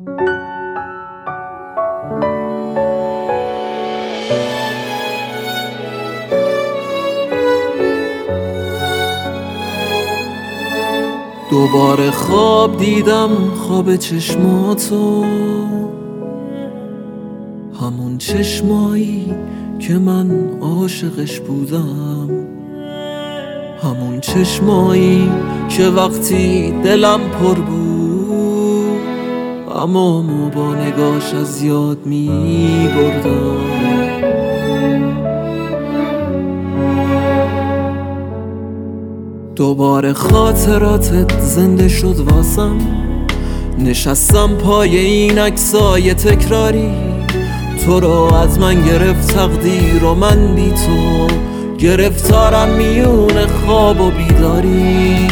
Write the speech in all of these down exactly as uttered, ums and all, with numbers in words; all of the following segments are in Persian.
دوباره خواب دیدم، خواب چشماتو، همون چشمایی که من عاشقش بودم، همون چشمایی که وقتی دلم پر بود اما ما با نگاش از یاد می بردم. دوباره خاطراتت زنده شد واسم، نشستم پای این عکسای تکراری، تو رو از من گرفت تقدیر و من بی تو گرفتارم میون خواب و بیداری،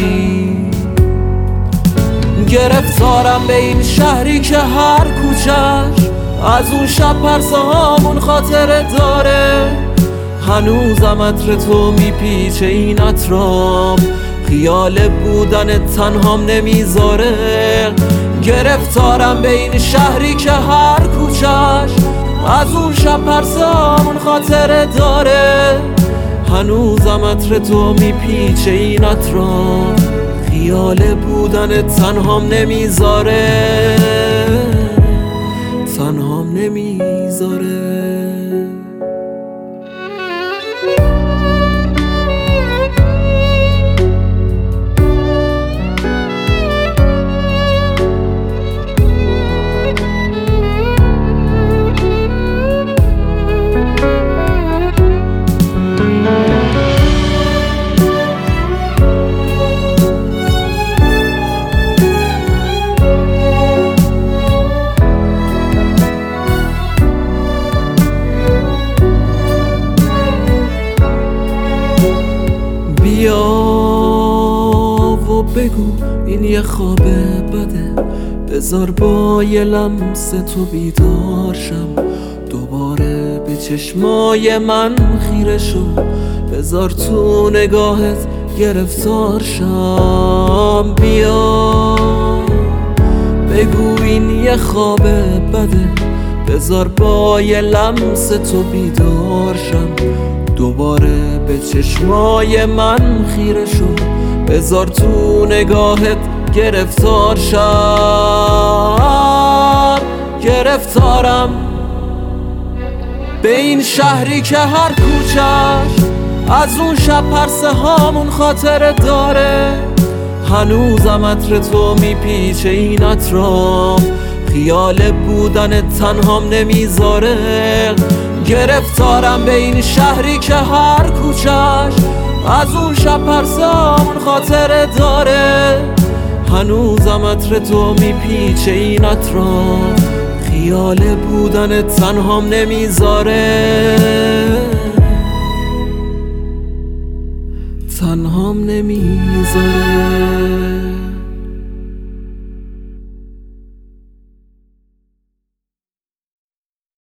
گرفتارم به این شهری که هر کوچش از اون شب پرسه هامون خاطره داره، هنوزم عطر تو میپیچه این اطراف، خیال بودن تنهام نمیذاره، گرفتارم به این شهری که هر کوچش از اون شب پرسامون خاطره داره، هنوزم عطر تو میپیچه این اطراف، خیال بودن تنهام نمیذاره، تنهام نمیذاره. بیا و بگو این یه خواب بده، بذار با یه لمس تو بیدار شم، دوباره به چشمای من خیره شو، بذار تو نگاهت گرفتار شم. بیا بگو این یه خواب بده، بذار با یه لمس تو بیدار شم، دوباره به چشمای من خیره شو، بذار تو نگاهت گرفتار شم. گرفتارم به این شهری که هر کوچش از اون شب پرسه هامون خاطره داره، هنوزم عطر تو میپیچه این اطراف، خیال بودن تنهام نمیذاره، گرفتارم به این شهری که هر کوچش از اون شب پرسامون خاطره داره، هنوزم عطر تو میپیچه این اطراف، خیال بودن تنهام نمیذاره، تنهام نمیذاره.